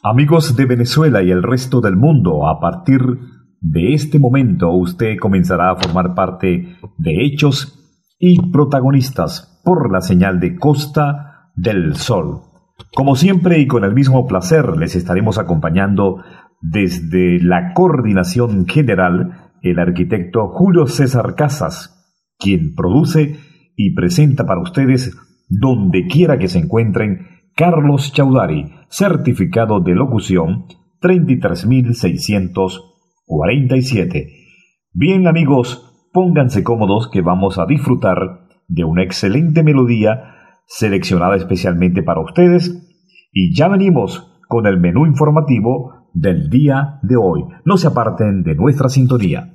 Amigos de Venezuela y el resto del mundo, a partir de este momento usted comenzará a formar parte de hechos y protagonistas por la señal de Costa del Sol. Como siempre y con el mismo placer les estaremos acompañando desde la coordinación general el arquitecto Julio César Casas, quien produce y presenta para ustedes donde quiera que se encuentren Carlos Chaudhary, certificado de locución 33.647. Bien amigos, pónganse cómodos que vamos a disfrutar de una excelente melodía seleccionada especialmente para ustedes y ya venimos con el menú informativo del día de hoy. No se aparten de nuestra sintonía.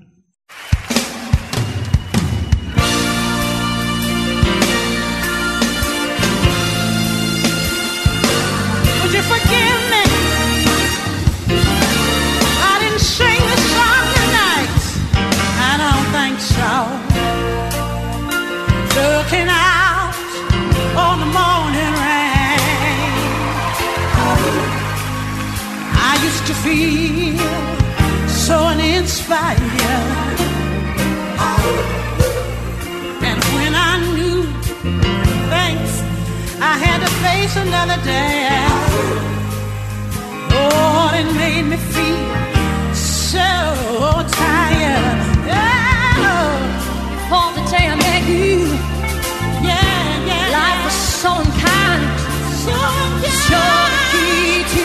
To feel so uninspired, and when I knew thanks I had to face another day, oh, it made me feel so tired. Oh, for the day I met you, yeah, life was so unkind, so key to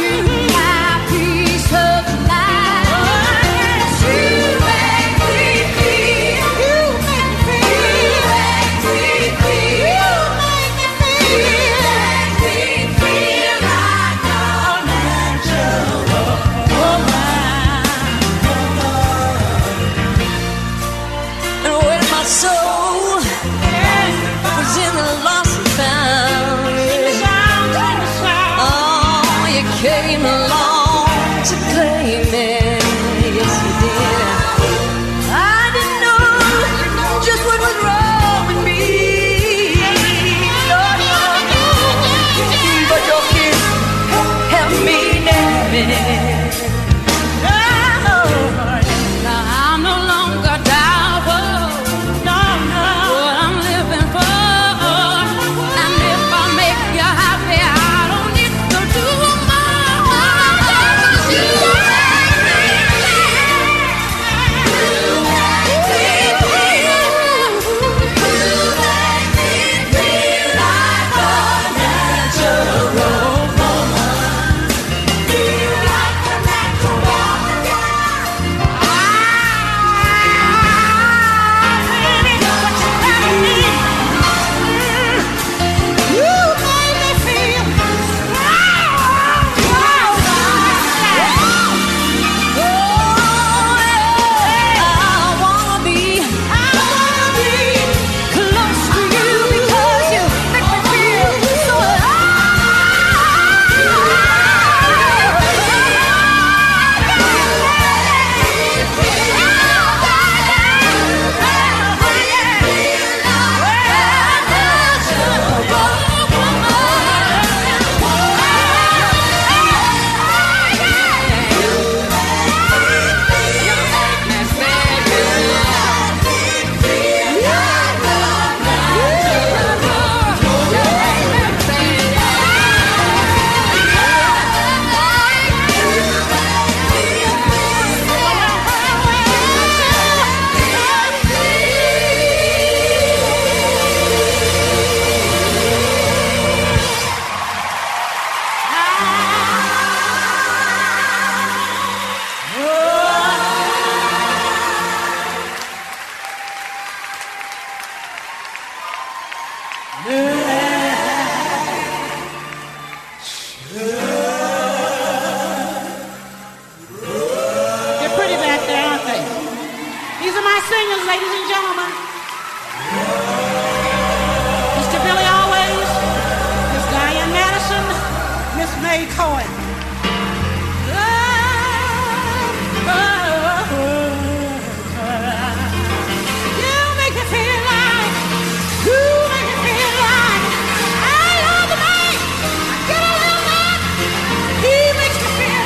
He makes me feel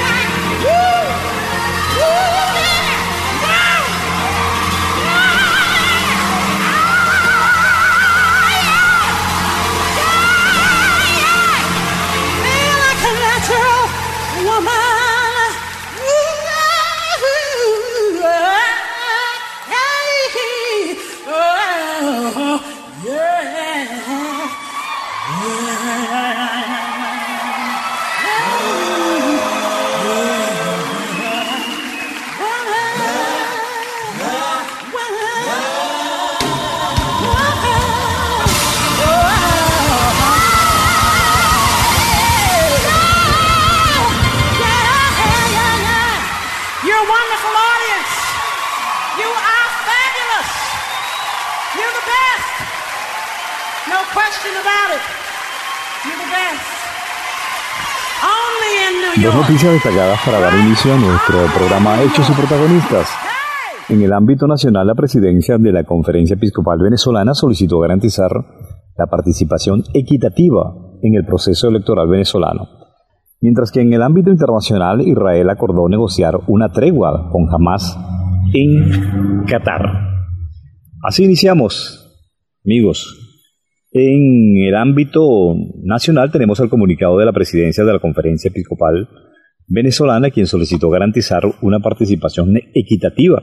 Dos noticias destacadas para dar inicio a nuestro programa Hechos y Protagonistas. En el ámbito nacional, la presidencia de la Conferencia Episcopal Venezolana solicitó garantizar la participación equitativa en el proceso electoral venezolano. Mientras que en el ámbito internacional, Israel acordó negociar una tregua con Hamás en Qatar. Así iniciamos, amigos. En el ámbito nacional tenemos el comunicado de la presidencia de la Conferencia Episcopal Venezolana, quien solicitó garantizar una participación equitativa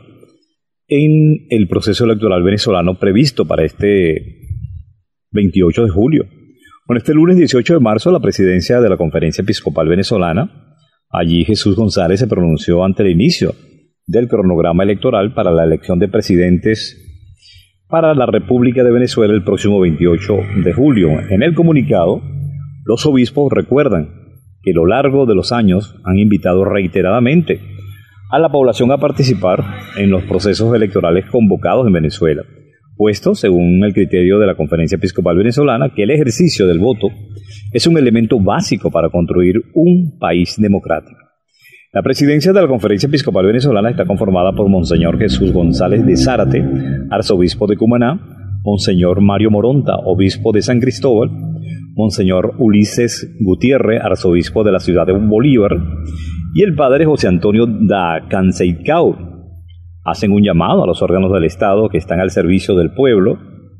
en el proceso electoral venezolano previsto para este 28 de julio. Bueno, este lunes 18 de marzo, la presidencia de la Conferencia Episcopal Venezolana, allí Jesús González se pronunció ante el inicio del cronograma electoral para la elección de presidentes para la República de Venezuela el próximo 28 de julio. En el comunicado, los obispos recuerdan que a lo largo de los años han invitado reiteradamente a la población a participar en los procesos electorales convocados en Venezuela, puesto, según el criterio de la Conferencia Episcopal Venezolana, que el ejercicio del voto es un elemento básico para construir un país democrático. La presidencia de la Conferencia Episcopal Venezolana está conformada por Monseñor Jesús González de Zárate, arzobispo de Cumaná, Monseñor Mario Moronta, obispo de San Cristóbal, Monseñor Ulises Gutiérrez, arzobispo de la ciudad de Bolívar, y el padre José Antonio da Canseicao. Hacen un llamado a los órganos del Estado que están al servicio del pueblo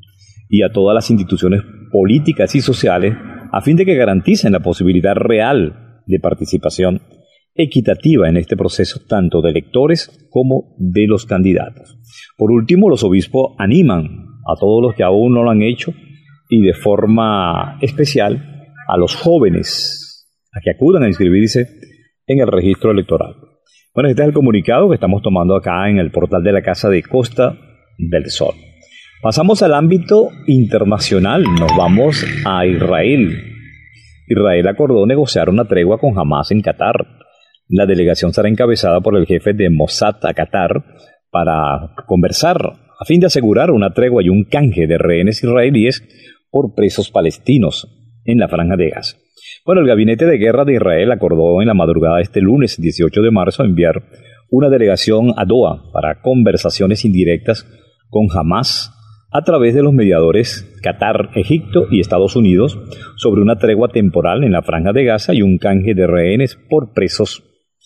y a todas las instituciones políticas y sociales a fin de que garanticen la posibilidad real de participación equitativa en este proceso tanto de electores como de los candidatos. Por último, los obispos animan a todos los que aún no lo han hecho y de forma especial a los jóvenes a que acudan a inscribirse en el registro electoral. Bueno, este es el comunicado que estamos tomando acá en el portal de la Casa de Costa del Sol. Pasamos al ámbito internacional, nos vamos a Israel. Israel acordó negociar una tregua con Hamás en Qatar. La delegación será encabezada por el jefe de Mossad a Qatar para conversar a fin de asegurar una tregua y un canje de rehenes israelíes por presos palestinos en la Franja de Gaza. Bueno, el Gabinete de Guerra de Israel acordó en la madrugada de este lunes 18 de marzo enviar una delegación a Doha para conversaciones indirectas con Hamás a través de los mediadores Qatar, Egipto y Estados Unidos sobre una tregua temporal en la Franja de Gaza y un canje de rehenes por presos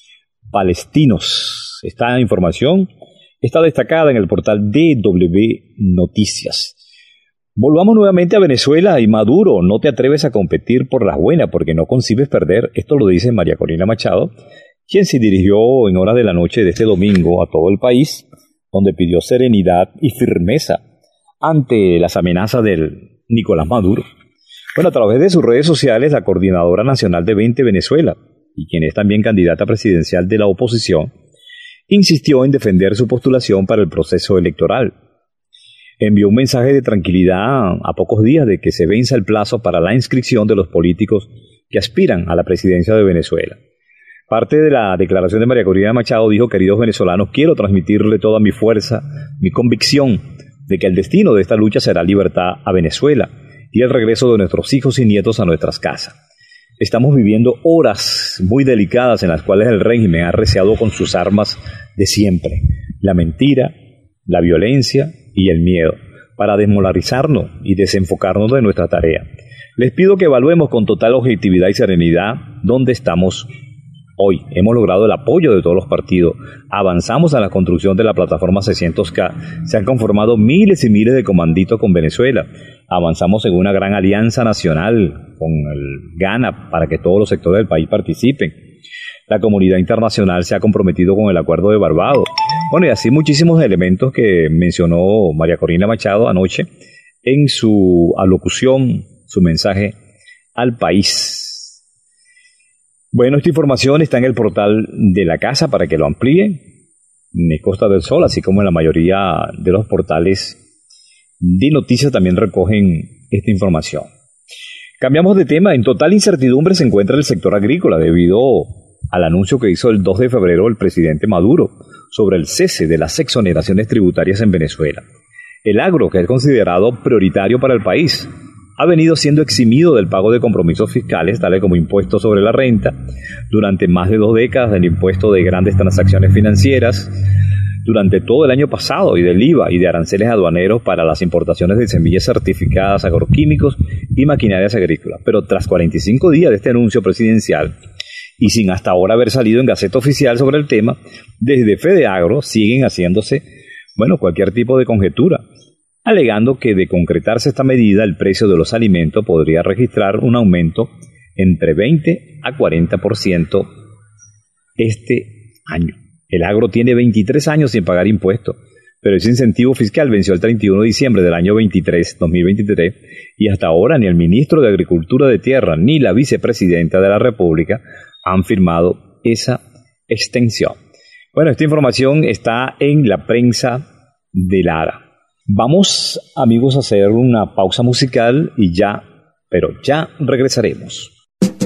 palestinos. Esta información está destacada en el portal DW Noticias. Volvamos nuevamente a Venezuela y Maduro, no te atreves a competir por las buenas porque no concibes perder. Esto lo dice María Corina Machado, quien se dirigió en horas de la noche de este domingo a todo el país, donde pidió serenidad y firmeza ante las amenazas del Nicolás Maduro. Bueno, a través de sus redes sociales, la Coordinadora Nacional de 20 Venezuela, y quien es también candidata presidencial de la oposición, insistió en defender su postulación para el proceso electoral. Envió un mensaje de tranquilidad a pocos días de que se venza el plazo para la inscripción de los políticos que aspiran a la presidencia de Venezuela. Parte de la declaración de María Corina Machado dijo: queridos venezolanos, quiero transmitirle toda mi fuerza, mi convicción de que el destino de esta lucha será libertad a Venezuela y el regreso de nuestros hijos y nietos a nuestras casas. Estamos viviendo horas muy delicadas en las cuales el régimen ha arreciado con sus armas de siempre, la mentira, la violencia y el miedo, para desmoralizarnos y desenfocarnos de nuestra tarea. Les pido que evaluemos con total objetividad y serenidad dónde estamos hoy. Hemos logrado el apoyo de todos los partidos. Avanzamos a la construcción de la plataforma 600K. Se han conformado miles y miles de comanditos con Venezuela. Avanzamos en una gran alianza nacional con el Ghana para que todos los sectores del país participen. La comunidad internacional se ha comprometido con el Acuerdo de Barbados. Bueno, y así muchísimos elementos que mencionó María Corina Machado anoche en su alocución, su mensaje al país. Bueno, esta información está en el portal de la casa para que lo amplíen, en Costa del Sol, así como en la mayoría de los portales de noticias también recogen esta información. Cambiamos de tema. En total incertidumbre se encuentra el sector agrícola debido al anuncio que hizo el 2 de febrero el presidente Maduro sobre el cese de las exoneraciones tributarias en Venezuela. El agro, que es considerado prioritario para el país, ha venido siendo eximido del pago de compromisos fiscales, tales como impuestos sobre la renta, durante más de 2 décadas, del impuesto de grandes transacciones financieras, durante todo el año pasado, y del IVA y de aranceles aduaneros para las importaciones de semillas certificadas, agroquímicos y maquinarias agrícolas. Pero tras 45 días de este anuncio presidencial, y sin hasta ahora haber salido en Gaceta Oficial sobre el tema, desde FedeAgro siguen haciéndose, cualquier tipo de conjetura, alegando que de concretarse esta medida, el precio de los alimentos podría registrar un aumento entre 20 a 40% este año. El agro tiene 23 años sin pagar impuestos, pero ese incentivo fiscal venció el 31 de diciembre del año 2023, y hasta ahora ni el ministro de Agricultura de Tierra ni la vicepresidenta de la República han firmado esa extensión. Bueno, esta información está en la prensa de Lara. Vamos, amigos, a hacer una pausa musical y ya regresaremos.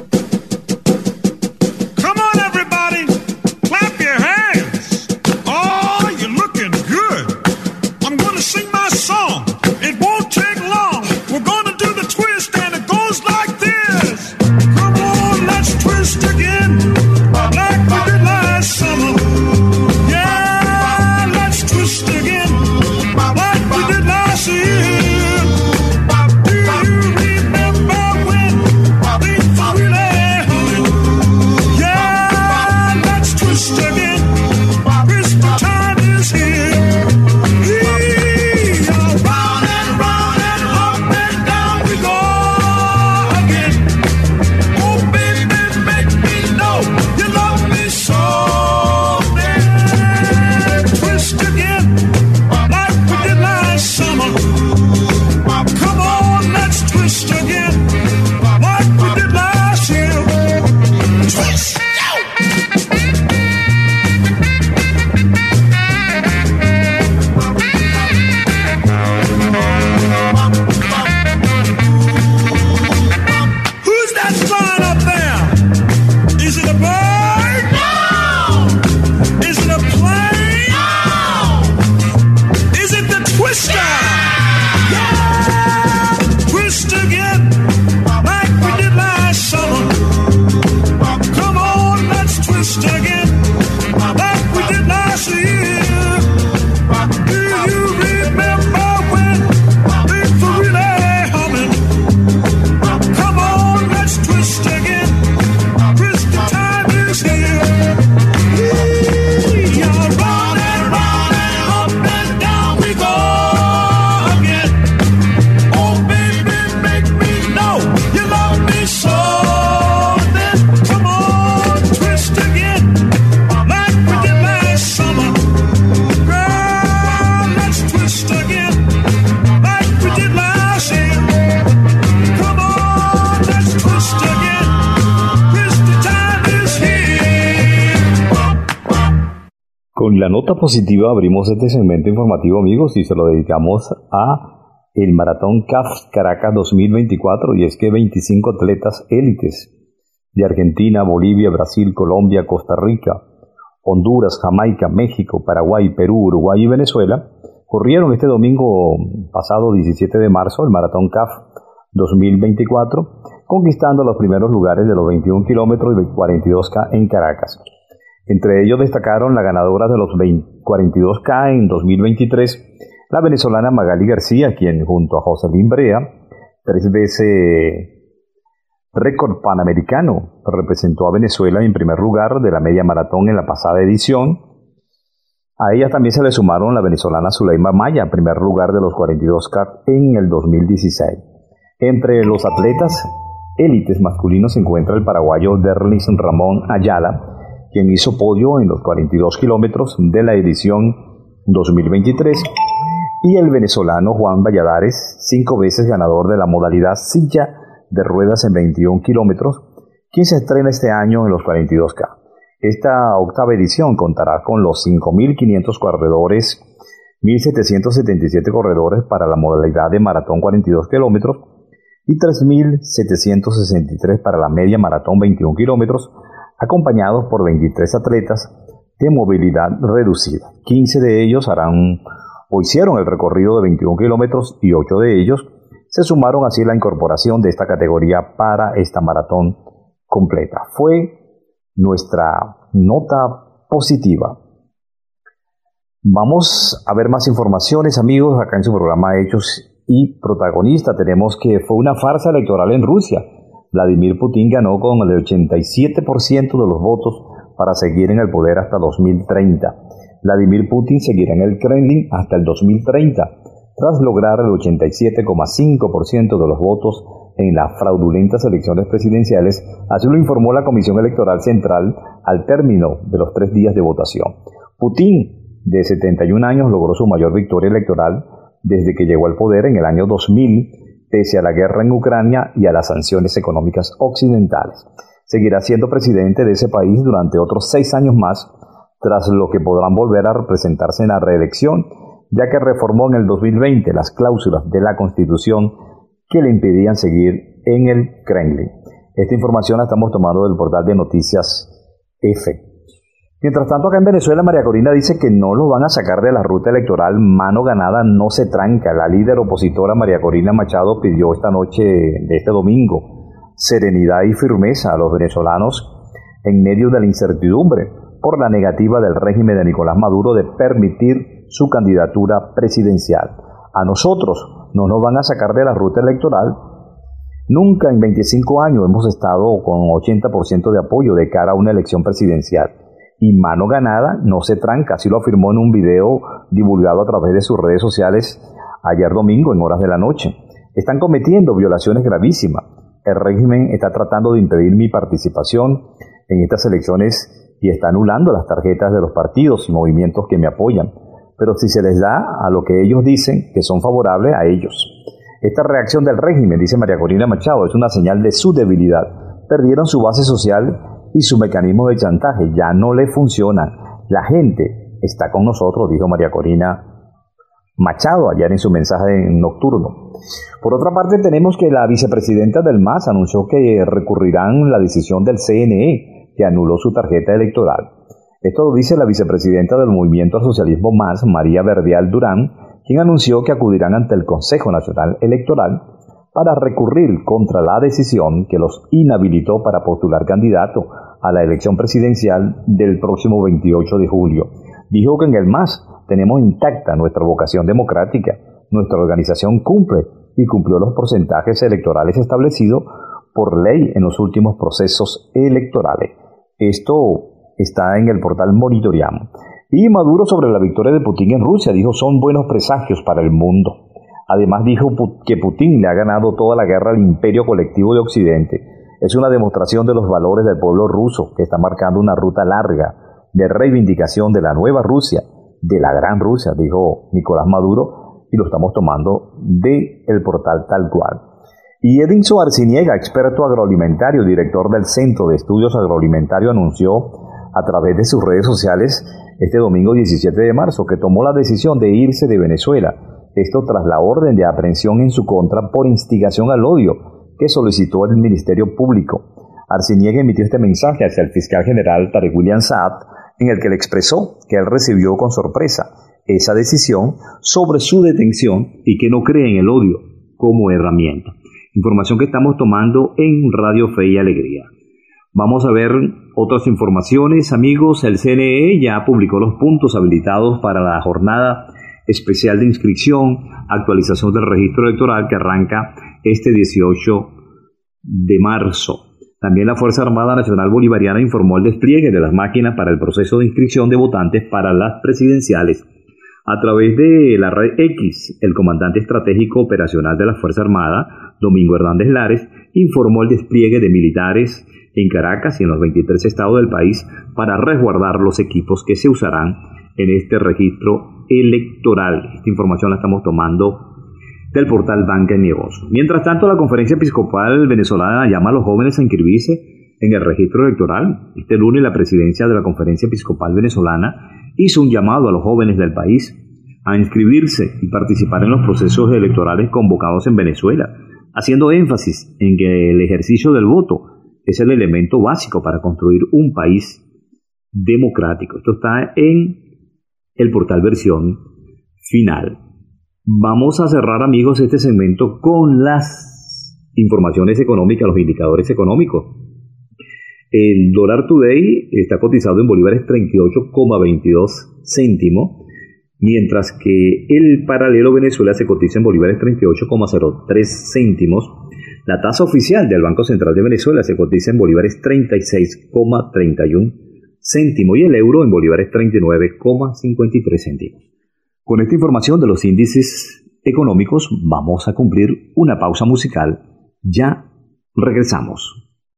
Con la nota positiva abrimos este segmento informativo, amigos, y se lo dedicamos a el Maratón CAF Caracas 2024, y es que 25 atletas élites de Argentina, Bolivia, Brasil, Colombia, Costa Rica, Honduras, Jamaica, México, Paraguay, Perú, Uruguay y Venezuela corrieron este domingo pasado 17 de marzo el Maratón CAF 2024, conquistando los primeros lugares de los 21 kilómetros y 42K en Caracas. Entre ellos destacaron la ganadora de los 42K en 2023, la venezolana Magali García, quien junto a Jocelyn Brea, 3 veces récord panamericano, representó a Venezuela en primer lugar de la media maratón en la pasada edición. A ella también se le sumaron la venezolana Zuleima Maya, primer lugar de los 42K en el 2016. Entre los atletas élites masculinos se encuentra el paraguayo Derlis Ramón Ayala, quien hizo podio en los 42 kilómetros de la edición 2023, y el venezolano Juan Valladares, 5 veces ganador de la modalidad silla de ruedas en 21 kilómetros, quien se estrena este año en los 42K. Esta octava edición contará con los 5.500 corredores, 1.777 corredores para la modalidad de maratón 42 kilómetros y 3.763 para la media maratón 21 kilómetros, acompañados por 23 atletas de movilidad reducida. 15 de ellos harán o hicieron el recorrido de 21 kilómetros y 8 de ellos se sumaron así a la incorporación de esta categoría para esta maratón completa. Fue nuestra nota positiva. Vamos a ver más informaciones, amigos, acá en su programa Hechos y Protagonista. Tenemos que fue una farsa electoral en Rusia. Vladimir Putin ganó con el 87% de los votos para seguir en el poder hasta 2030. Vladimir Putin seguirá en el Kremlin hasta el 2030, tras lograr el 87,5% de los votos en las fraudulentas elecciones presidenciales, así lo informó la Comisión Electoral Central al término de los 3 días de votación. Putin, de 71 años, logró su mayor victoria electoral desde que llegó al poder en el año 2000, pese a la guerra en Ucrania y a las sanciones económicas occidentales. Seguirá siendo presidente de ese país durante otros 6 años más, tras lo que podrán volver a representarse en la reelección, ya que reformó en el 2020 las cláusulas de la Constitución que le impedían seguir en el Kremlin. Esta información la estamos tomando del portal de Noticias F. Mientras tanto, acá en Venezuela, María Corina dice que no lo van a sacar de la ruta electoral. Mano ganada no se tranca. La líder opositora María Corina Machado pidió esta noche de este domingo serenidad y firmeza a los venezolanos en medio de la incertidumbre por la negativa del régimen de Nicolás Maduro de permitir su candidatura presidencial. A nosotros no nos van a sacar de la ruta electoral. Nunca en 25 años hemos estado con 80% de apoyo de cara a una elección presidencial. Y mano ganada no se tranca, así lo afirmó en un video divulgado a través de sus redes sociales ayer domingo en horas de la noche. Están cometiendo violaciones gravísimas. El régimen está tratando de impedir mi participación en estas elecciones y está anulando las tarjetas de los partidos y movimientos que me apoyan. Pero si se les da a lo que ellos dicen que son favorables a ellos. Esta reacción del régimen, dice María Corina Machado, es una señal de su debilidad. Perdieron su base social y su mecanismo de chantaje ya no le funcionan. La gente está con nosotros, dijo María Corina Machado ayer en su mensaje nocturno. Por otra parte, tenemos que la vicepresidenta del MAS anunció que recurrirán la decisión del CNE que anuló su tarjeta electoral. Esto lo dice la vicepresidenta del Movimiento al Socialismo MAS, María Verdial Durán, quien anunció que acudirán ante el Consejo Nacional Electoral para recurrir contra la decisión que los inhabilitó para postular candidato a la elección presidencial del próximo 28 de julio. Dijo que en el MAS tenemos intacta nuestra vocación democrática, nuestra organización cumple y cumplió los porcentajes electorales establecidos por ley en los últimos procesos electorales. Esto está en el portal Monitoreamos. Y Maduro sobre la victoria de Putin en Rusia dijo son buenos presagios para el mundo. Además dijo que Putin le ha ganado toda la guerra al imperio colectivo de Occidente. Es una demostración de los valores del pueblo ruso que está marcando una ruta larga de reivindicación de la nueva Rusia, de la gran Rusia, dijo Nicolás Maduro, y lo estamos tomando del portal tal cual. Y Edinson Arciniega, experto agroalimentario, director del Centro de Estudios Agroalimentarios, anunció a través de sus redes sociales este domingo 17 de marzo que tomó la decisión de irse de Venezuela. Esto tras la orden de aprehensión en su contra por instigación al odio que solicitó el Ministerio Público. Arciniega emitió este mensaje hacia el fiscal general Tarek William Saab, en el que le expresó que él recibió con sorpresa esa decisión sobre su detención y que no cree en el odio como herramienta. Información que estamos tomando en Radio Fe y Alegría. Vamos a ver otras informaciones, amigos. El CNE ya publicó los puntos habilitados para la jornada especial de inscripción, actualización del registro electoral que arranca este 18 de marzo. También la Fuerza Armada Nacional Bolivariana informó el despliegue de las máquinas para el proceso de inscripción de votantes para las presidenciales. A través de la red X, el comandante estratégico operacional de la Fuerza Armada, Domingo Hernández Lares, informó el despliegue de militares en Caracas y en los 23 estados del país para resguardar los equipos que se usarán en este registro electoral. Esta información la estamos tomando del portal Banca y Negocios. Mientras tanto, la Conferencia Episcopal Venezolana llama a los jóvenes a inscribirse en el registro electoral. Este lunes la presidencia de la Conferencia Episcopal Venezolana hizo un llamado a los jóvenes del país a inscribirse y participar en los procesos electorales convocados en Venezuela, haciendo énfasis en que el ejercicio del voto es el elemento básico para construir un país democrático. Esto está en el portal Versión Final. Vamos a cerrar, amigos, este segmento con las informaciones económicas, los indicadores económicos. El dólar today está cotizado en bolívares 38,22 céntimos, mientras que el paralelo Venezuela se cotiza en bolívares 38,03 céntimos. La tasa oficial del Banco Central de Venezuela se cotiza en bolívares 36,31 céntimos y el euro en bolívares 39,53 céntimos. Con esta información de los índices económicos vamos a cumplir una pausa musical. Ya regresamos.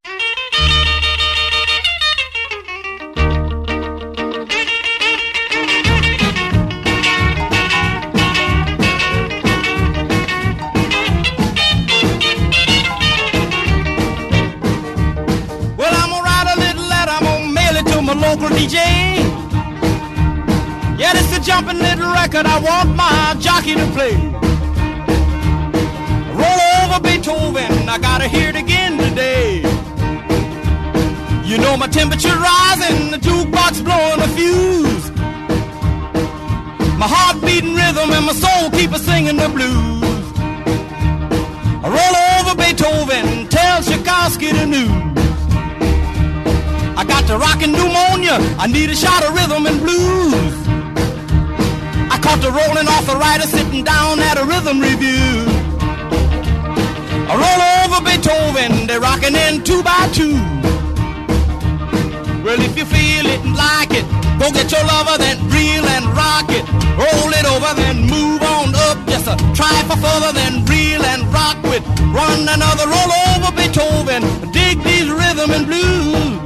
DJ, yeah, this is a jumping little record I want my jockey to play. Roll over Beethoven, I gotta hear it again today. You know my temperature rising, the jukebox blowing a fuse. My heart beating rhythm and my soul keep a singing the blues. Roll over Beethoven, tell Tchaikovsky the news. I got the rockin' pneumonia, I need a shot of rhythm and blues. I caught the rolling arthritis sitting down at a rhythm review. I roll over Beethoven, they're rockin' in 2 by 2. Well, if you feel it and like it, go get your lover, then reel and rock it. Roll it over, then move on up, just a try for further, then reel and rock with. Run another roll over Beethoven, dig these rhythm and blues.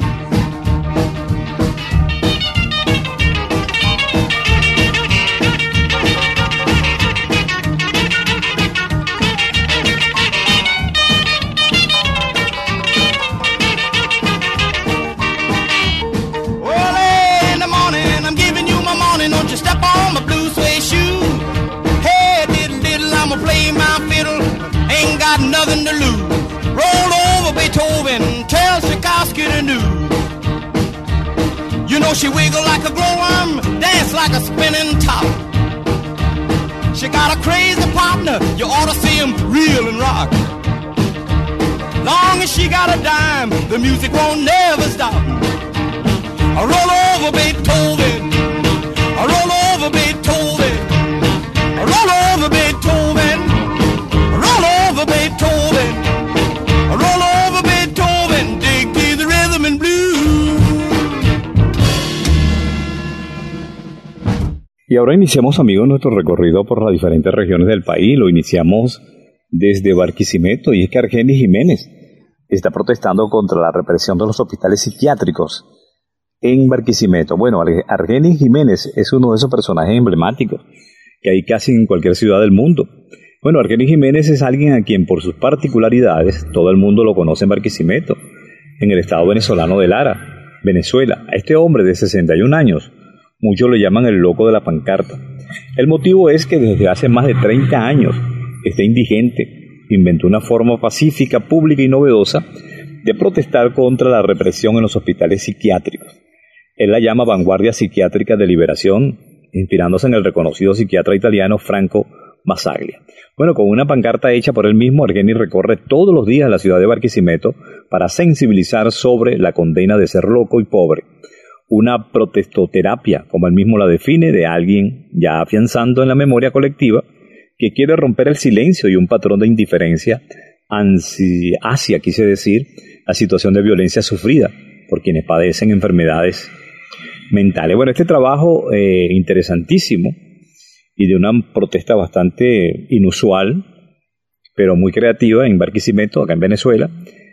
Nothing to lose. Roll over Beethoven, tell Tchaikovsky the news. You know she wiggle like a glowworm, dance like a spinning top. She got a crazy partner, you ought to see him reel and rock. Long as she got a dime, the music won't never stop. I roll over Beethoven, I roll over Beethoven, I roll over Beethoven, I roll over Beethoven, I roll over Beethoven, dig me the rhythm and blues. Y ahora iniciamos, amigos, nuestro recorrido por las diferentes regiones del país. Lo iniciamos desde Barquisimeto, y es que Argenis Jiménez está protestando contra la represión de los hospitales psiquiátricos en Barquisimeto. Bueno, Argenis Jiménez es uno de esos personajes emblemáticos que hay casi en cualquier ciudad del mundo. Bueno, Argenis Jiménez es alguien a quien por sus particularidades todo el mundo lo conoce en Barquisimeto, en el estado venezolano de Lara, Venezuela. A este hombre de 61 años, muchos lo llaman el loco de la pancarta. El motivo es que desde hace más de 30 años está indigente. Inventó una forma pacífica, pública y novedosa de protestar contra la represión en los hospitales psiquiátricos. Él la llama Vanguardia Psiquiátrica de Liberación, inspirándose en el reconocido psiquiatra italiano Franco Basaglia. Bueno, con una pancarta hecha por él mismo, Argenis recorre todos los días la ciudad de Barquisimeto para sensibilizar sobre la condena de ser loco y pobre. Una protestoterapia, como él mismo la define, de alguien ya afianzando en la memoria colectiva que quiere romper el silencio y un patrón de indiferencia hacia, quise decir, la situación de violencia sufrida por quienes padecen enfermedades mentales. Bueno, este trabajo interesantísimo y de una protesta bastante inusual, pero muy creativa en Barquisimeto, acá en Venezuela,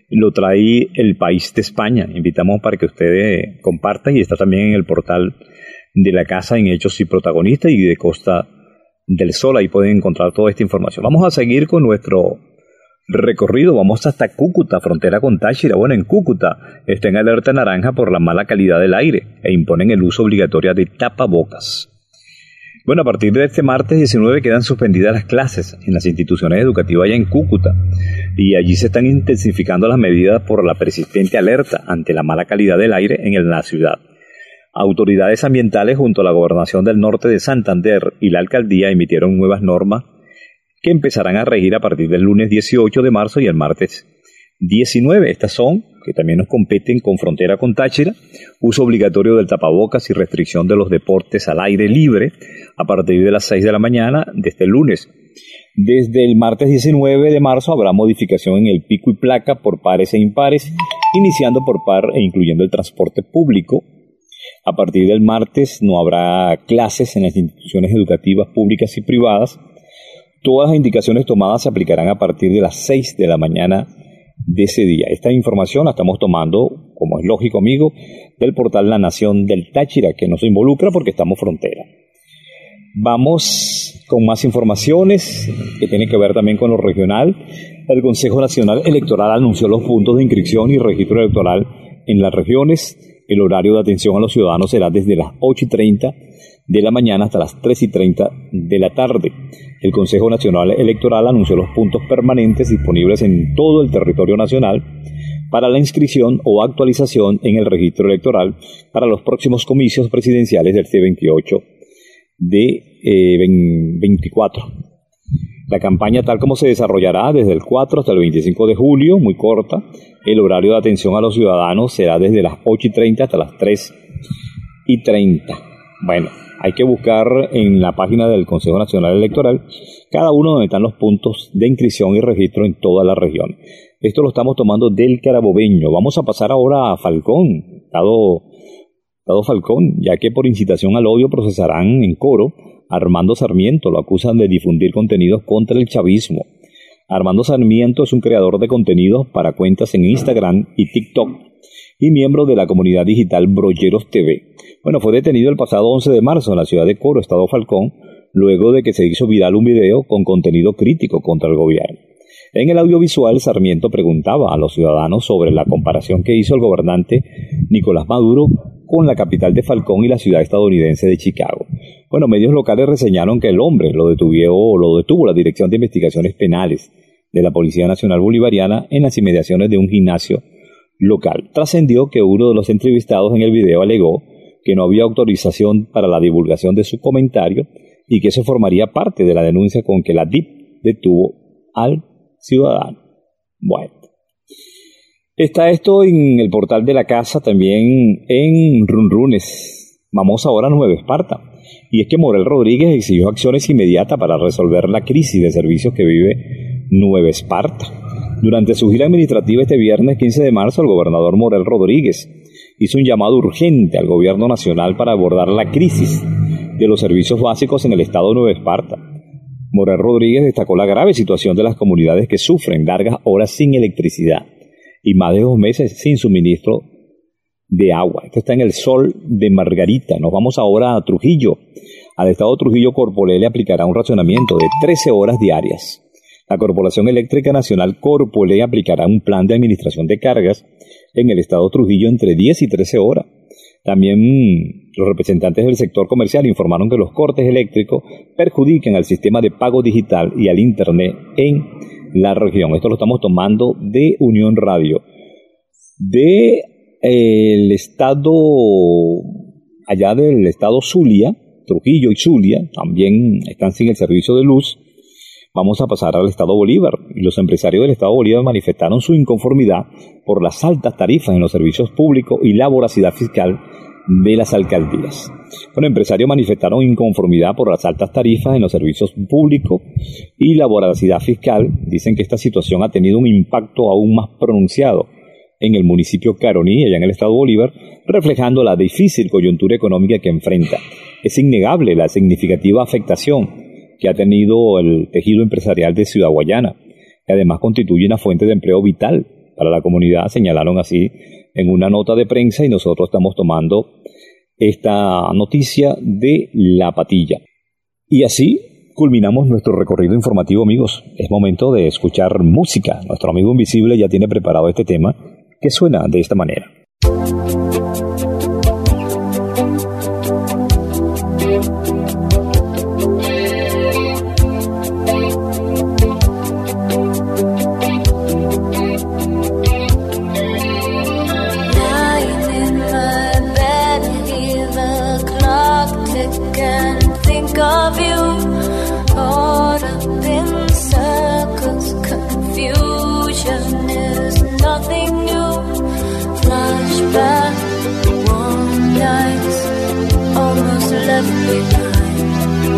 lo trae El País de España. Invitamos para que ustedes compartan, y está también en el portal de la casa en Hechos y Protagonistas y de Costa del Sol. Ahí pueden encontrar toda esta información. Vamos a seguir con nuestro recorrido. Vamos hasta Cúcuta, frontera con Táchira. Bueno, en Cúcuta está en alerta naranja por la mala calidad del aire e imponen el uso obligatorio de tapabocas. Bueno, a partir de este martes 19 quedan suspendidas las clases en las instituciones educativas allá en Cúcuta, y allí se están intensificando las medidas por la persistente alerta ante la mala calidad del aire en la ciudad. Autoridades ambientales junto a la Gobernación del Norte de Santander y la Alcaldía emitieron nuevas normas que empezarán a regir a partir del lunes 18 de marzo y el martes 19. Estas son, que también nos competen con frontera con Táchira, uso obligatorio del tapabocas y restricción de los deportes al aire libre a partir de las 6 de la mañana de este lunes. Desde el martes 19 de marzo habrá modificación en el pico y placa por pares e impares, iniciando por par e incluyendo el transporte público. A partir del martes no habrá clases en las instituciones educativas públicas y privadas. Todas las indicaciones tomadas se aplicarán a partir de las 6 de la mañana de ese día. Esta información la estamos tomando, como es lógico, amigo, del portal La Nación del Táchira, que nos involucra porque estamos frontera. Vamos con más informaciones que tienen que ver también con lo regional. El Consejo Nacional Electoral anunció los puntos de inscripción y registro electoral en las regiones. El horario de atención a los ciudadanos será desde las 8:30 de la mañana hasta las 3:30 de la tarde. El Consejo Nacional Electoral anunció los puntos permanentes disponibles en todo el territorio nacional para la inscripción o actualización en el registro electoral para los próximos comicios presidenciales del C28 de 24. La campaña, tal como se desarrollará desde el 4 hasta el 25 de julio, muy corta. El horario de atención a los ciudadanos será desde las 8:30 hasta las 3:30. Bueno, hay que buscar en la página del Consejo Nacional Electoral cada uno donde están los puntos de inscripción y registro en toda la región. Esto lo estamos tomando del Carabobeño. Vamos a pasar ahora a Falcón, Estado Falcón, ya que por incitación al odio procesarán en Coro a Armando Sarmiento. Lo acusan de difundir contenidos contra el chavismo. Armando Sarmiento es un creador de contenidos para cuentas en Instagram y TikTok y miembro de la comunidad digital Brolleros TV. Bueno, fue detenido el pasado 11 de marzo en la ciudad de Coro, Estado Falcón, luego de que se hizo viral un video con contenido crítico contra el gobierno. En el audiovisual, Sarmiento preguntaba a los ciudadanos sobre la comparación que hizo el gobernante Nicolás Maduro con la capital de Falcón y la ciudad estadounidense de Chicago. Bueno, medios locales reseñaron que el hombre lo detuvo la Dirección de Investigaciones Penales de la Policía Nacional Bolivariana en las inmediaciones de un gimnasio local. Trascendió que uno de los entrevistados en el video alegó que no había autorización para la divulgación de su comentario y que eso formaría parte de la denuncia con que la DIP detuvo al ciudadano. Bueno, está esto en el portal de la casa, también en Runrunes. Vamos ahora a Nueva Esparta. Y es que Morel Rodríguez exigió acciones inmediatas para resolver la crisis de servicios que vive Nueva Esparta. Durante su gira administrativa este viernes 15 de marzo, el gobernador Morel Rodríguez hizo un llamado urgente al gobierno nacional para abordar la crisis de los servicios básicos en el estado de Nueva Esparta. Morel Rodríguez destacó la grave situación de las comunidades que sufren largas horas sin electricidad y más de 2 meses sin suministro de agua. Esto está en el Sol de Margarita. Nos vamos ahora a Trujillo. Al estado de Trujillo, Corpolé le aplicará un racionamiento de 13 horas diarias. La Corporación Eléctrica Nacional Corpolé aplicará un plan de administración de cargas en el estado de Trujillo entre 10 y 13 horas. También los representantes del sector comercial informaron que los cortes eléctricos perjudican al sistema de pago digital y al Internet en la región. Esto lo estamos tomando de Unión Radio. El estado, allá del estado Zulia, Trujillo y Zulia, también están sin el servicio de luz. Vamos a pasar al estado Bolívar. Y los empresarios del estado Bolívar manifestaron su inconformidad por las altas tarifas en los servicios públicos y la voracidad fiscal de las alcaldías. Bueno, empresarios manifestaron inconformidad por las altas tarifas en los servicios públicos y la voracidad fiscal. Dicen que esta situación ha tenido un impacto aún más pronunciado en el municipio Caroní, allá en el estado Bolívar, reflejando la difícil coyuntura económica que enfrenta. Es innegable la significativa afectación que ha tenido el tejido empresarial de Ciudad Guayana, que además constituye una fuente de empleo vital para la comunidad, señalaron así en una nota de prensa, y nosotros estamos tomando esta noticia de La Patilla. Y así culminamos nuestro recorrido informativo, amigos. Es momento de escuchar música. Nuestro amigo invisible ya tiene preparado este tema que suena de esta manera. Of you, caught up in circles, confusion is nothing new. Flashback, warm nights, almost left behind.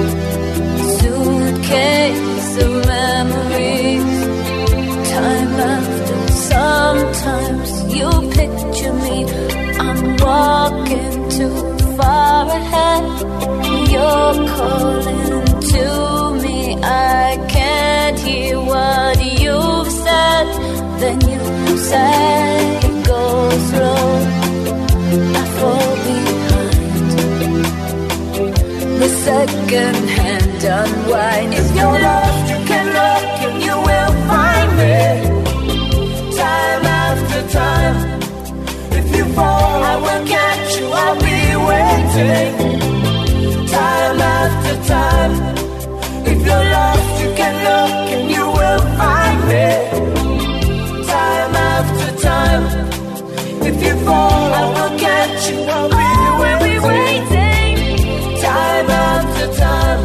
Suitcase of memories, time after. Sometimes you picture me, I'm walking too far ahead. You're calling to me, I can't hear what you've said. Then you say, go slow, I fall behind. The second hand unwind. If you're lost, you can look and you will find me. Time after time. If you fall, I will catch you, I'll be waiting. Time after time. If you're lost, you can look and you will find me. Time after time. If you fall, I will catch you, I'll be waiting. Time after time.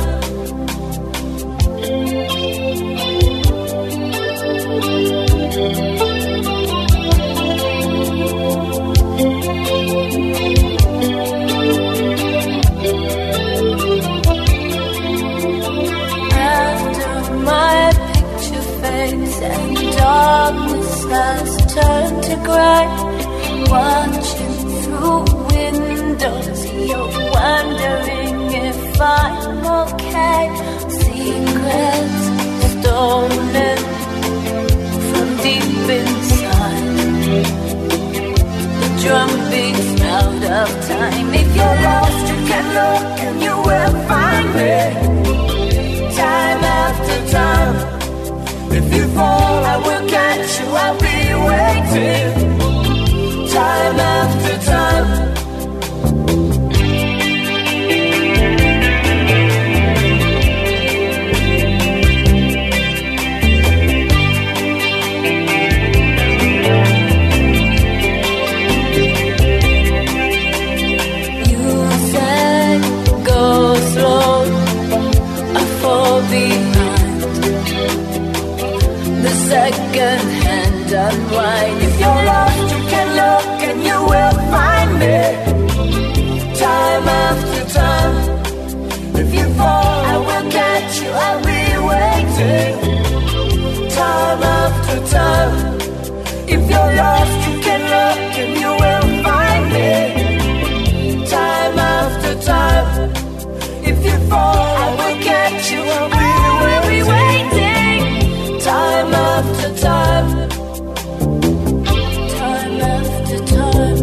And darkness has turned to grey. Watching through windows, you're wondering if I'm okay. Secrets stolen from deep inside. The drum beats out of time. If you're lost, you can look and you will find me. Time after time. If you fall, I will catch you, I'll be waiting. Time after time. You said, go slow, I fall behind. The second hand unwind. If you're lost, you can look and you will find me. Time after time. If you fall, I will catch you, I'll be waiting. Time after time. If you're lost, you can look and you will find me. Time after time. If you fall, I will catch you, I'll be waiting. Time after time. Time after time.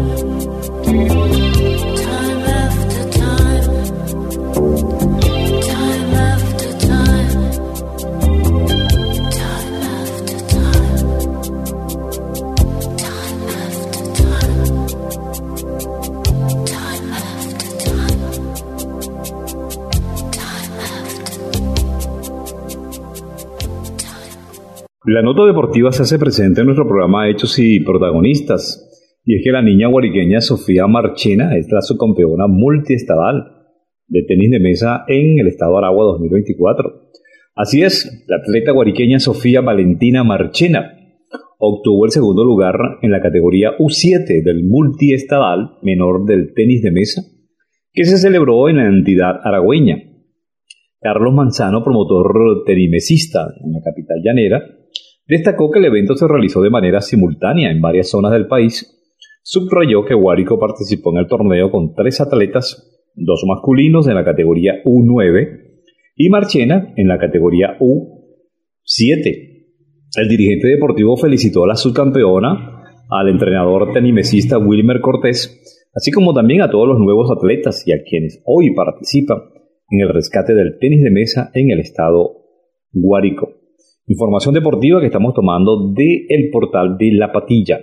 Time after time. Time after time. Time after time. Time after time. Time after time. Time after. La nota deportiva se hace presente en nuestro programa Hechos y Protagonistas, y es que la niña guariqueña Sofía Marchena es la subcampeona multiestadal de tenis de mesa en el estado Aragua 2024. Así es, la atleta guariqueña Sofía Valentina Marchena obtuvo el segundo lugar en la categoría U7 del multiestadal menor del tenis de mesa, que se celebró en la entidad aragüeña. Carlos Manzano, promotor tenimesista en la capital llanera, destacó que el evento se realizó de manera simultánea en varias zonas del país. Subrayó que Guárico participó en el torneo con 3 atletas, 2 masculinos en la categoría U9 y Marchena en la categoría U7. El dirigente deportivo felicitó a la subcampeona, al entrenador tenimesista Wilmer Cortés, así como también a todos los nuevos atletas y a quienes hoy participan en el rescate del tenis de mesa en el estado Guárico. Información deportiva que estamos tomando del portal de La Patilla.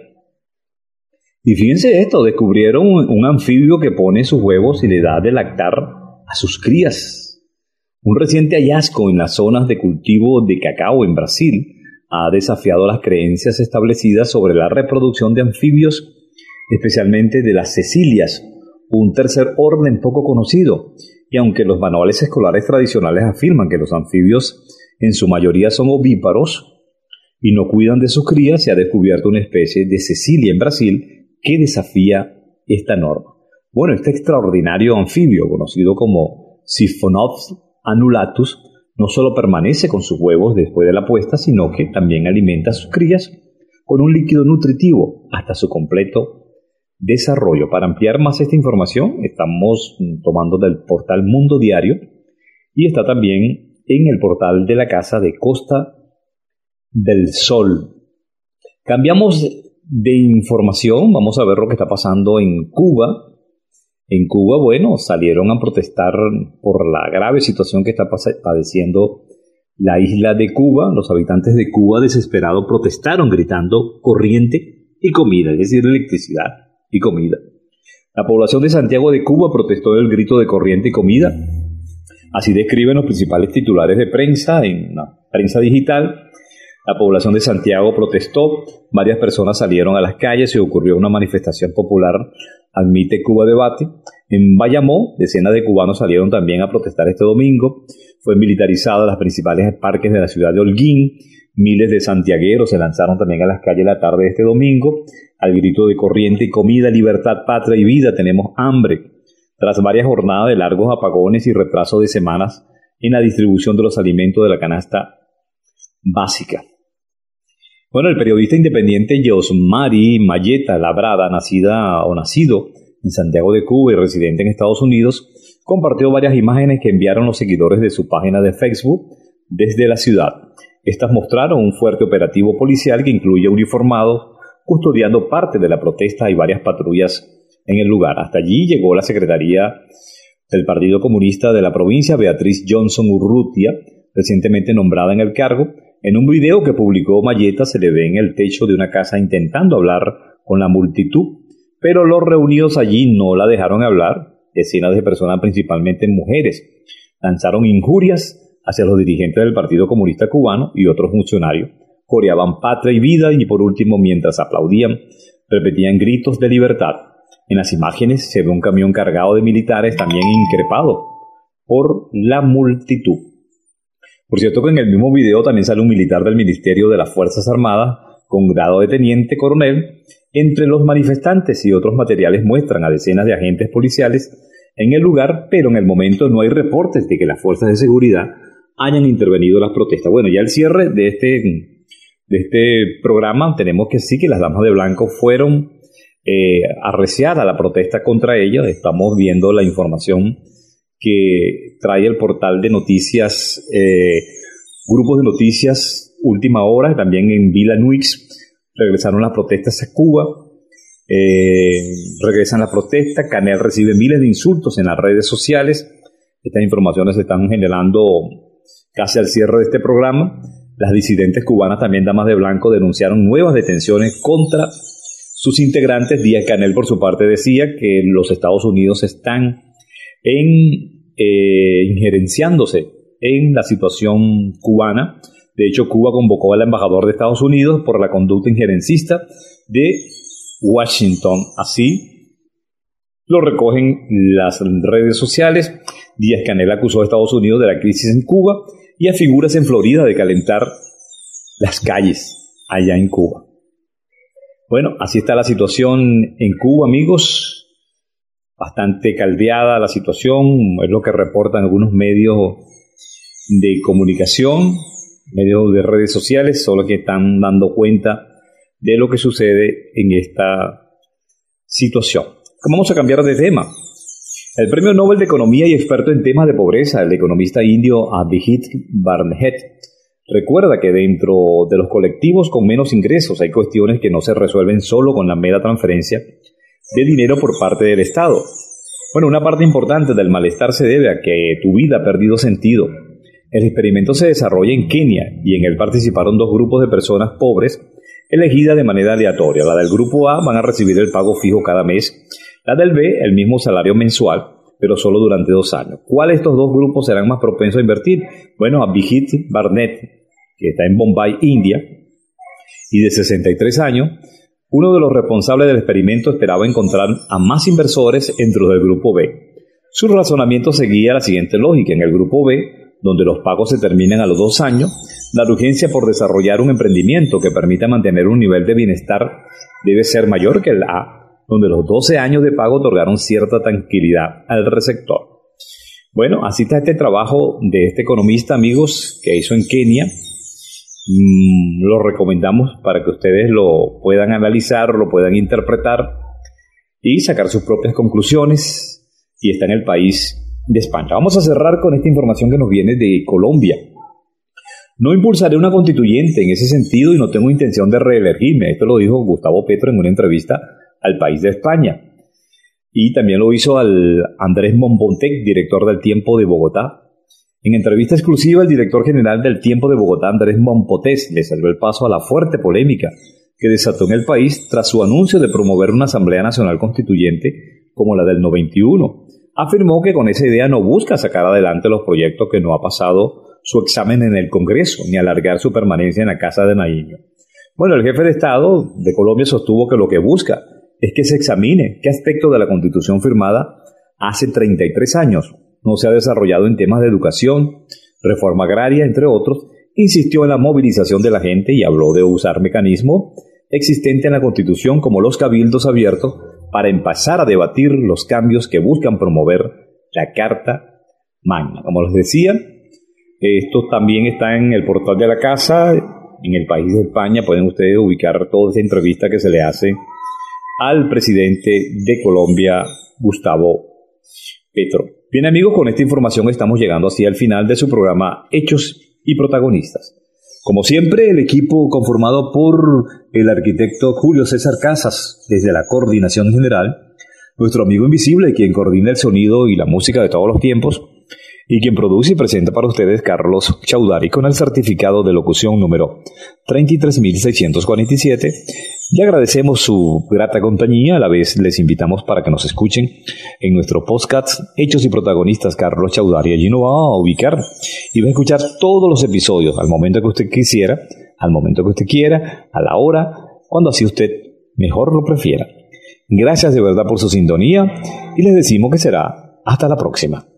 Y fíjense esto, descubrieron un anfibio que pone sus huevos y le da de lactar a sus crías. Un reciente hallazgo en las zonas de cultivo de cacao en Brasil ha desafiado las creencias establecidas sobre la reproducción de anfibios, especialmente de las cecilias, un tercer orden poco conocido. Y aunque los manuales escolares tradicionales afirman que los anfibios en su mayoría son ovíparos y no cuidan de sus crías, se ha descubierto una especie de cecilia en Brasil que desafía esta norma. Bueno, este extraordinario anfibio, conocido como Siphonops annulatus, no solo permanece con sus huevos después de la puesta, sino que también alimenta a sus crías con un líquido nutritivo hasta su completo desarrollo. Para ampliar más esta información, estamos tomando del portal Mundo Diario y está también en el portal de la Casa de Costa del Sol. Cambiamos de información, vamos a ver lo que está pasando en Cuba. En Cuba, bueno, salieron a protestar por la grave situación que está padeciendo la isla de Cuba. Los habitantes de Cuba, desesperados, protestaron gritando corriente y comida, es decir, electricidad y comida. La población de Santiago de Cuba protestó el grito de corriente y comida. Así describen los principales titulares de prensa en la prensa digital. La población de Santiago protestó, varias personas salieron a las calles y ocurrió una manifestación popular, admite Cuba Debate. En Bayamó, decenas de cubanos salieron también a protestar este domingo. Fue militarizada las principales parques de la ciudad de Holguín. Miles de santiagueros se lanzaron también a las calles la tarde de este domingo, al grito de corriente y comida, libertad, patria y vida, tenemos hambre. Tras varias jornadas de largos apagones y retraso de semanas en la distribución de los alimentos de la canasta básica. Bueno, el periodista independiente Yosmari Mayeta Labrada, nacido en Santiago de Cuba y residente en Estados Unidos, compartió varias imágenes que enviaron los seguidores de su página de Facebook desde la ciudad. Estas mostraron un fuerte operativo policial que incluye uniformados custodiando parte de la protesta y varias patrullas en el lugar. Hasta allí llegó la secretaria del Partido Comunista de la provincia, Beatriz Johnson Urrutia, recientemente nombrada en el cargo. En un video que publicó Mayeta se le ve en el techo de una casa intentando hablar con la multitud, pero los reunidos allí no la dejaron hablar. Decenas de personas, principalmente mujeres, lanzaron injurias hacia los dirigentes del Partido Comunista Cubano y otros funcionarios. Coreaban patria y vida y por último, mientras aplaudían, repetían gritos de libertad. En las imágenes se ve un camión cargado de militares también increpado por la multitud. Por cierto que en el mismo video también sale un militar del Ministerio de las Fuerzas Armadas con grado de teniente coronel entre los manifestantes, y otros materiales muestran a decenas de agentes policiales en el lugar, pero en el momento no hay reportes de que las fuerzas de seguridad hayan intervenido en las protestas. Bueno, ya el cierre de este programa tenemos que sí que las damas de blanco fueron arreciada la protesta contra ellos. Estamos viendo la información que trae el portal de noticias, grupos de noticias Última Hora, también en Vila Nuix. Regresaron las protestas a Cuba, regresan las protestas. Canel recibe miles de insultos en las redes sociales. Estas informaciones se están generando casi al cierre de este programa. Las disidentes cubanas, también damas de blanco, denunciaron nuevas detenciones contra sus integrantes. Díaz-Canel, por su parte, decía que los Estados Unidos están injerenciándose en la situación cubana. De hecho, Cuba convocó al embajador de Estados Unidos por la conducta injerencista de Washington. Así lo recogen las redes sociales. Díaz-Canel acusó a Estados Unidos de la crisis en Cuba y a figuras en Florida de calentar las calles allá en Cuba. Bueno, así está la situación en Cuba, amigos. Bastante caldeada la situación, es lo que reportan algunos medios de comunicación, medios de redes sociales, solo que están dando cuenta de lo que sucede en esta situación. Vamos a cambiar de tema. El Premio Nobel de Economía y experto en temas de pobreza, el economista indio Abhijit Barnhet, Recuerda que dentro de los colectivos con menos ingresos hay cuestiones que no se resuelven solo con la mera transferencia de dinero por parte del Estado. Bueno, una parte importante del malestar se debe a que tu vida ha perdido sentido. El experimento se desarrolla en Kenia y en él participaron 2 grupos de personas pobres elegidas de manera aleatoria. La del grupo A van a recibir el pago fijo cada mes, la del B el mismo salario mensual, pero solo durante 2 años. ¿Cuál de estos 2 grupos serán más propensos a invertir? Bueno, Abhijit Barnett, que está en Bombay, India, y de 63 años, uno de los responsables del experimento esperaba encontrar a más inversores dentro del grupo B. Su razonamiento seguía la siguiente lógica. En el grupo B, donde los pagos se terminan a los 2 años, la urgencia por desarrollar un emprendimiento que permita mantener un nivel de bienestar debe ser mayor que el A, donde los 12 años de pago otorgaron cierta tranquilidad al receptor. Bueno, así está este trabajo de este economista, amigos, que hizo en Kenia. Lo recomendamos para que ustedes lo puedan analizar, lo puedan interpretar y sacar sus propias conclusiones, y está en el país de España. Vamos a cerrar con esta información que nos viene de Colombia. No impulsaré una constituyente en ese sentido y no tengo intención de reelegirme. Esto lo dijo Gustavo Petro en una entrevista al País de España. Y también lo hizo al Andrés Mompontec, director del Tiempo de Bogotá. En entrevista exclusiva, el director general del Tiempo de Bogotá, Andrés Mompontec, le salió el paso a la fuerte polémica que desató en el país tras su anuncio de promover una Asamblea Nacional Constituyente como la del 91. Afirmó que con esa idea no busca sacar adelante los proyectos que no ha pasado su examen en el Congreso, ni alargar su permanencia en la Casa de Nariño. Bueno, el jefe de Estado de Colombia sostuvo que lo que busca es que se examine qué aspecto de la Constitución firmada hace 33 años no se ha desarrollado en temas de educación, reforma agraria, entre otros. Insistió en la movilización de la gente y habló de usar mecanismos existentes en la Constitución como los cabildos abiertos para empezar a debatir los cambios que buscan promover la Carta Magna. Como les decía, esto también está en el portal de la casa, en el País de España. Pueden ustedes ubicar toda esa entrevista que se le hace al presidente de Colombia, Gustavo Petro. Bien, amigos, con esta información estamos llegando así al final de su programa Hechos y Protagonistas. Como siempre, el equipo conformado por el arquitecto Julio César Casas, desde la coordinación general, nuestro amigo invisible, quien coordina el sonido y la música de todos los tiempos, y quien produce y presenta para ustedes Carlos Chaudhary con el certificado de locución número 33.647. Le agradecemos su grata compañía. A la vez les invitamos para que nos escuchen en nuestro podcast Hechos y Protagonistas Carlos Chaudhary. Allí nos va a ubicar y va a escuchar todos los episodios al momento que usted quisiera, al momento que usted quiera, a la hora, cuando así usted mejor lo prefiera. Gracias de verdad por su sintonía y les decimos que será hasta la próxima.